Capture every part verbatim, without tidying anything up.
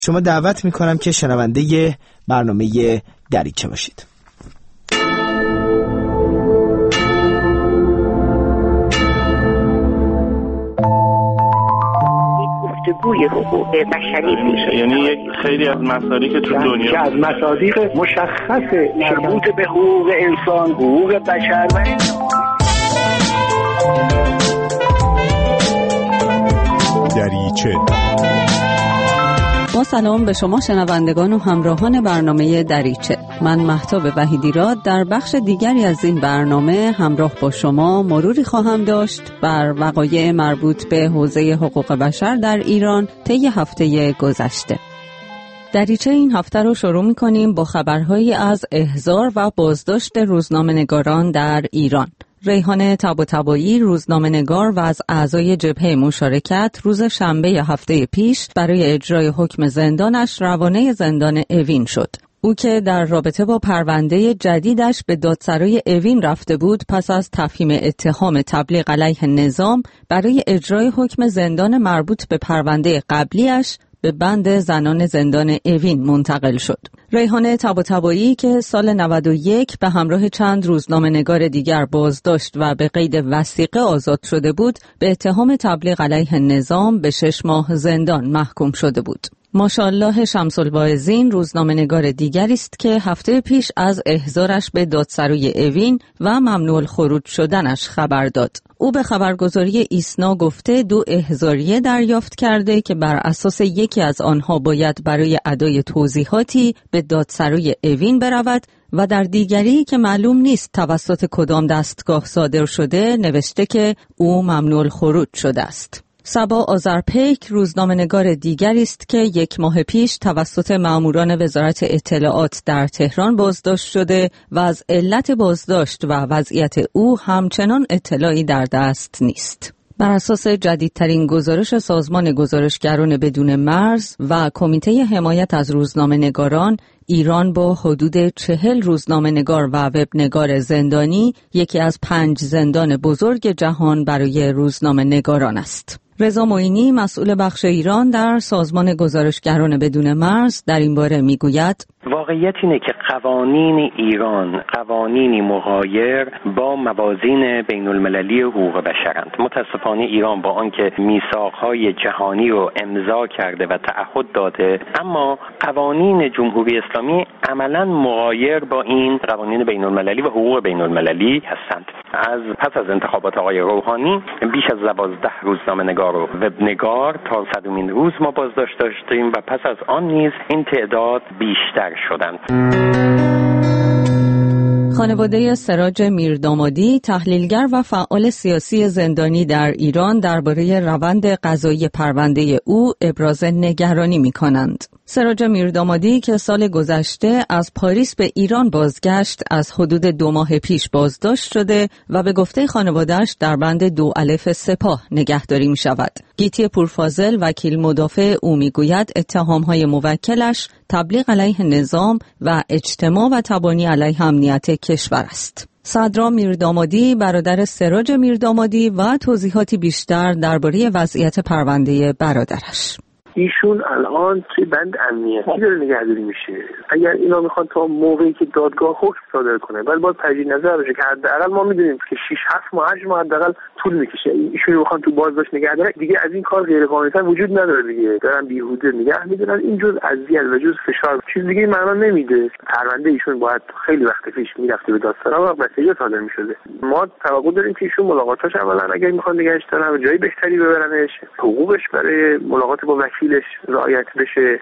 شما دعوت میکنم که شنونده برنامه دریچه باشید. گفتگوی حقوق بشری میشه، یعنی یک خیلی از مصادیق تو دنیا که از مصادیق مشخص مربوط به حقوق انسان، حقوق بشر و دریچه. با سلام به شما شنوندگان و همراهان برنامه دریچه. من مهتاب وحیدی‌راد در بخش دیگری از این برنامه همراه با شما مروری خواهم داشت بر وقایع مربوط به حوزه حقوق بشر در ایران طی هفته گذشته. دریچه این هفته رو شروع می‌کنیم با خبرهایی از احضار و بازداشت روزنامه‌نگاران در ایران. ریحانه طباطبایی روزنامه‌نگار و از اعضای جبهه مشارکت روز شنبه هفته پیش برای اجرای حکم زندانش روانه زندان اوین شد. او که در رابطه با پرونده جدیدش به دادسرای اوین رفته بود، پس از تفهیم اتهام تبلیغ علیه نظام برای اجرای حکم زندان مربوط به پرونده قبلیش به بند زنان زندان اوین منتقل شد. ریحانه طباطبایی که سال نود و یک به همراه چند روزنامه‌نگار دیگر بازداشت و به قید وثیقه آزاد شده بود، به اتهام تبلیغ علیه نظام به شش ماه زندان محکوم شده بود. ماشاءالله شمس‌الواعظین روزنامه‌نگار دیگری است که هفته پیش از احضارش به دادسرای اوین و ممنوع الخروج شدنش خبر داد. او به خبرگزاری ایسنا گفته دو احضاریه دریافت کرده که بر اساس یکی از آنها باید برای ادای توضیحاتی به دادسرای اوین برود و در دیگری که معلوم نیست توسط کدام دستگاه صادر شده نوشته که او ممنوع الخروج شده است. صبا آذرپیک روزنامه‌نگار دیگری است که یک ماه پیش توسط ماموران وزارت اطلاعات در تهران بازداشت شده و از علت بازداشت و وضعیت او همچنان اطلاعی در دست نیست. بر اساس جدیدترین گزارش سازمان گزارشگران بدون مرز و کمیته حمایت از روزنامه‌نگاران، ایران با حدود چهل روزنامه‌نگار و وبنگار زندانی یکی از پنج زندان بزرگ جهان برای روزنامه‌نگاران است. رضا معینی مسئول بخش ایران در سازمان گزارشگران بدون مرز در این باره میگوید: واقعیت اینه که قوانین ایران قوانینی مغایر با موازین بین المللی حقوق بشرند. متاسفانه ایران با آنکه میثاقهای جهانی رو امضا کرده و تعهد داده، اما قوانین جمهوری اسلامی عملاً مغایر با این قوانین بین المللی و حقوق بین المللی هستند. از پس از انتخابات آقای روحانی بیش از دوازده روزنامه‌نگار و وبنگار تا صدمین روز ما بازداشت داشتیم و پس از آن نیز این تعداد بیشتر شدند. خانواده سراج میردامادی، تحلیلگر و فعال سیاسی زندانی در ایران، درباره روند قضایی پرونده او ابراز نگرانی می‌کنند. سراج میردامادی که سال گذشته از پاریس به ایران بازگشت، از حدود دو ماه پیش بازداشت شده و به گفته خانواده‌اش در بند دو الف سپاه نگهداری می شود. گیتی پورفاضل وکیل مدافع او می گوید اتهام‌های موکلش تبلیغ علیه نظام و اجتماع و تبانی علیه امنیت کشور است. صدرا میردامادی برادر سراج میردامادی و توضیحاتی بیشتر درباره وضعیت پرونده برادرش. ایشون الان توی بند امنیتی داره نگهداری میشه. اگر اینا میخوان تا موقعی که دادگاه حکم صادر کنه، ولی باید تجدید نظر بشه که حداقل ما میدونیم که شش هفت ماه هشت ماه حداقل طول میکشه. ایشون میخوان تو بازداشت نگه دارن، دیگه از این کار غیر قانونی وجود نداره دیگه. دارن بیهوده نگه میدارن. این جز اذیت و جز فشار، چیز دیگه معنا نمیده. پرونده ایشون باید خیلی وقت پیش میرفته به دادسرا و مسیج صادر میشده. ما توقع داریم که ایشون ملاقاتاش عملاً اگر میخوان نگهش دارن جای بهتری ببرنش، حقوقش برای ملاقات با وکیلش رعایت بشه.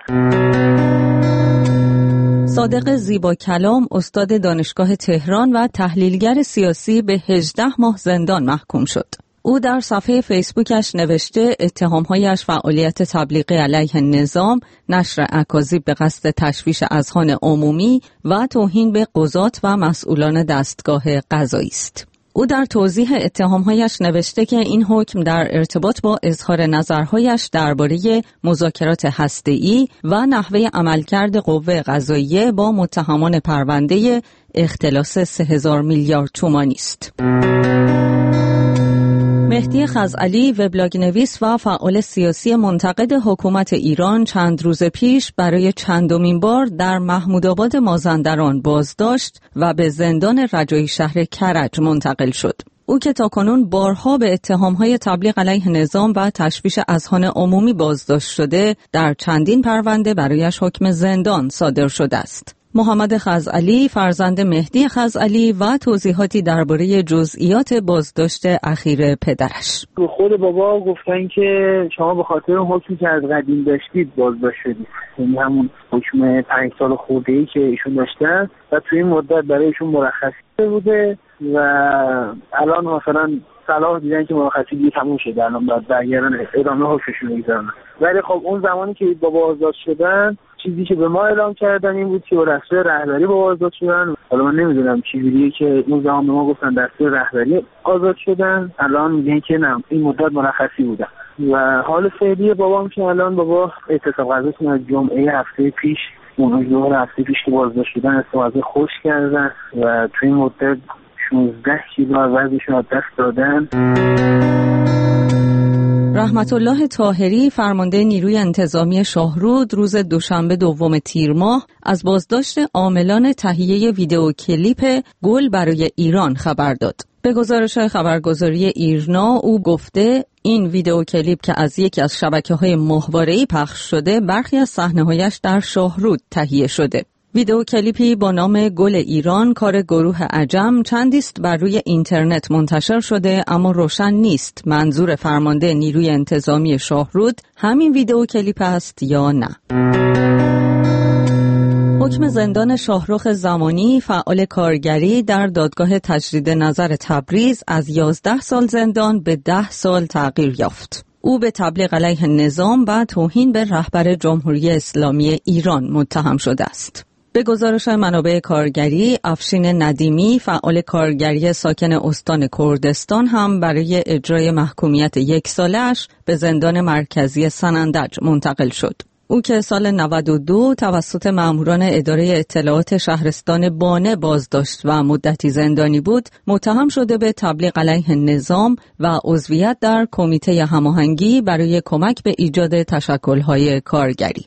صادق زیبا کلام استاد دانشگاه تهران و تحلیلگر سیاسی به هجده ماه زندان محکوم شد. او در صفحه فیسبوکش نوشته اتهامهایش فعالیت تبلیغی علیه نظام، نشر اکاذیب به قصد تشویش اذهان عمومی و توهین به قضات و مسئولان دستگاه قضایی است. او در توضیح اتهامهایش نوشته که این حکم در ارتباط با اظهار نظرهایش درباره مذاکرات هسته‌ای و نحوه عملکرد قوه قضاییه با متهمان پرونده اختلاس سه هزار میلیارد تومانی است. مهدی خزعلی، وبلاگ نویس و فعال سیاسی منتقد حکومت ایران، چند روز پیش برای چندمین بار در محمودآباد مازندران بازداشت و به زندان رجایی شهر کرج منتقل شد. او که تاکنون بارها به اتهام‌های تبلیغ علیه نظام و تشویش اذهان عمومی بازداشت شده، در چندین پرونده برایش حکم زندان صادر شده است. محمد خزعلی، فرزند مهدی خزعلی، و توضیحاتی درباره جزئیات بازداشت اخیر پدرش. خود بابا گفتن که شما به خاطر حکمی که از قدیم داشتید بازداشت شدید، یعنی همون حکم پنج سال خورده‌ای که ایشون داشتن و توی این مدت برای ایشون مرخصی بوده و الان مثلا صلاح دیدن که مرخصی دیگه تموم شده، الان باید برگردن ادامه حکمشون رو بگذارن. ولی خب اون زمانی که بابا آزاد شدن، چیزی که به ما اعلام کردن این بود که دستور رهبری بابا آزاد شدن. حالا من نمیدونم چیزیه که اون زمان به ما گفتن دستور رهبری آزاد شدن، الان میگن که نه این مدت مرخصی بودن. و حال فعلی بابام که الان بابا اعتصاب قضاییشون از جمعه هفته پیش، اون روز هفته پیش که بازداشت شدن استفاده خوش کردن و توی این مدت شانزده کیلو وزنشون از دست دادن. رحمت الله طاهری، فرمانده نیروی انتظامی شاهرود، روز دوشنبه دوم تیر ماه از بازداشت عاملان تهیه ویدئو کلیپ گل برای ایران خبر داد. به گزارش خبرگزاری ایرنا او گفته این ویدئو کلیپ که از یکی از شبکه‌های ماهواره‌ای پخش شده، برخی از صحنه‌هایش در شاهرود تهیه شده. ویدئو کلیپی با نام گل ایران کار گروه عجم چندیست بر روی اینترنت منتشر شده، اما روشن نیست منظور فرمانده نیروی انتظامی شاهرود همین ویدئو کلیپ است یا نه. حکم زندان شاهرخ زمانی، فعال کارگری، در دادگاه تجدید نظر تبریز از یازده سال زندان به ده سال تغییر یافت. او به تبلیغ علیه نظام و توهین به رهبر جمهوری اسلامی ایران متهم شده است. به گزارش منابع کارگری، افشین ندیمی، فعال کارگری ساکن استان کردستان، هم برای اجرای محکومیت یک ساله‌اش به زندان مرکزی سنندج منتقل شد. او که سال نود و دو توسط ماموران اداره اطلاعات شهرستان بانه بازداشت و مدتی زندانی بود، متهم شده به تبلیغ علیه نظام و عضویت در کمیته هماهنگی برای کمک به ایجاد تشکل‌های کارگری.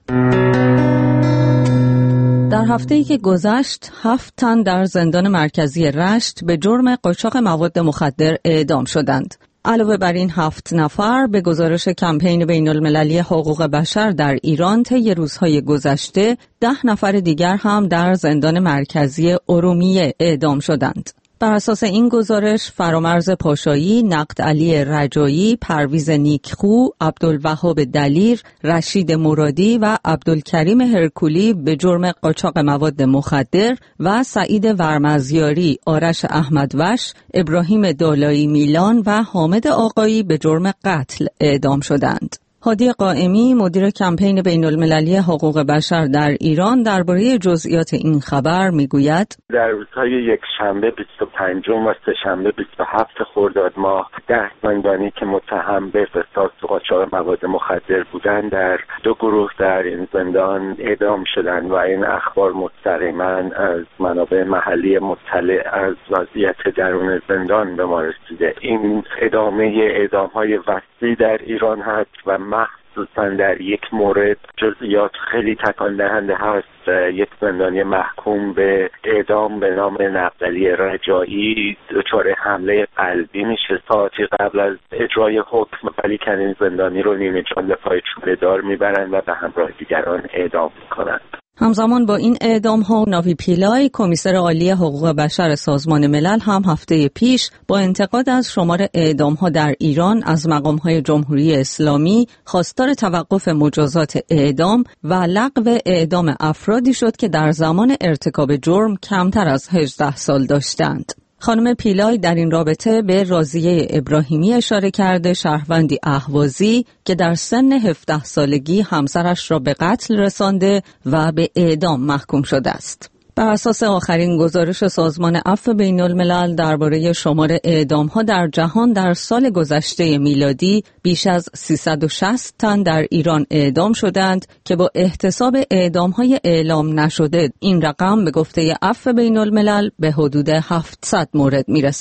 در هفته‌ای که گذشت، هفت تن در زندان مرکزی رشت به جرم قاچاق مواد مخدر اعدام شدند. علاوه بر این هفت نفر، به گزارش کمپین بین المللی حقوق بشر در ایران، طی روزهای گذشته ده نفر دیگر هم در زندان مرکزی ارومیه اعدام شدند. بر اساس این گزارش، فرامرز پاشایی، نقد علی رجایی، پرویز نیکخو، عبدالوهاب دلیر، رشید مرادی و عبدالکریم هرکولی به جرم قاچاق مواد مخدر و سعید ورمزیاری، آرش احمدوش، ابراهیم دالایی میلان و حامد آقایی به جرم قتل اعدام شدند. هادی قائمی، مدیر کمپین بین المللی حقوق بشر در ایران، درباره جزئیات این خبر میگوید: در روزهای یک شنبه بیست و پنجم و سه شنبه بیست و هفتم خرداد ماه ده زندانی که متهم به فساد و قاچاق مواد مخدر بودند در دو گروه در این زندان اعدام شدند و این اخبار مستقیما از منابع محلی مطلع از وضعیت درون زندان به ما رسیده. این ادامه اعدام‌های وسیع در ایران هست و مخصوصا در یک مورد جزئیات خیلی تکان دهنده هست. یک زندانی محکوم به اعدام به نام نقدعلی رجایی دچار حمله قلبی میشه ساعتی قبل از اجرای حکم، ولی که این زندانی رو نیمه جان به پای چوبه دار میبرند و به همراه دیگران اعدام میکنند. همزمان با این اعدام ها، ناوی پیلای، کمیسر عالی حقوق بشر سازمان ملل، هم هفته پیش با انتقاد از شمار اعدام ها در ایران از مقام های جمهوری اسلامی خواستار توقف مجازات اعدام و لغو اعدام افرادی شد که در زمان ارتکاب جرم کمتر از هجده سال داشتند. خانم پیلای در این رابطه به راضیه ابراهیمی اشاره کرده، شهروندی اهوازی که در سن هفده سالگی همسرش را به قتل رسانده و به اعدام محکوم شده است. بر اساس آخرین گزارش سازمان عفو بین الملل درباره شمار اعدام‌ها در جهان، در سال گذشته میلادی بیش از سیصد و شصت تن در ایران اعدام شدند که با احتساب اعدام‌های اعلام نشده این رقم به گفته عفو بین الملل به حدود هفتصد مورد میرسد.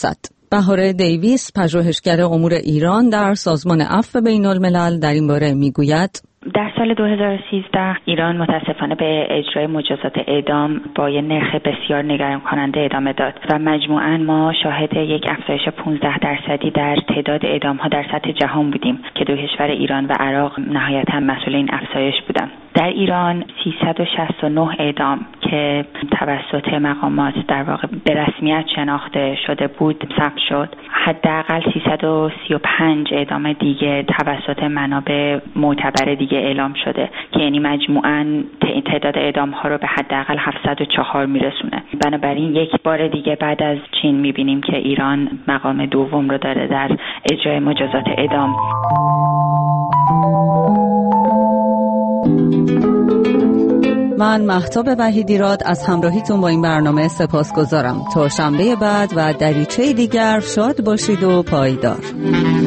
بهاره دیویس، پژوهشگر امور ایران در سازمان عفو بین الملل، در این باره میگوید: در سال دو هزار و سیزده ایران متاسفانه به اجرای مجازات اعدام با یه نرخ بسیار نگران کننده ادامه داد و مجموعاً ما شاهد یک افزایش پانزده درصدی در تعداد اعدام‌ها در سطح جهان بودیم که دو کشور ایران و عراق نهایتاً مسئول این افزایش بودند. در ایران سیصد و شصت و نه اعدام که توسط مقامات در واقع به رسمیت شناخته شده بود ثبت شد. حداقل سیصد و سی و پنج اعدام دیگه توسط منابع معتبر دیگه اعلام شده که یعنی مجموعاً تعداد اعدام ها رو به حداقل هفتصد و چهار میرسونه. بنابراین یک بار دیگه بعد از چین میبینیم که ایران مقام دوم رو داره در اجرای مجازات اعدام. من مهتاب وحیدیراد از همراهیتون با این برنامه سپاسگزارم. تا شنبه بعد و دریچه دیگر شاد باشید و پایدار.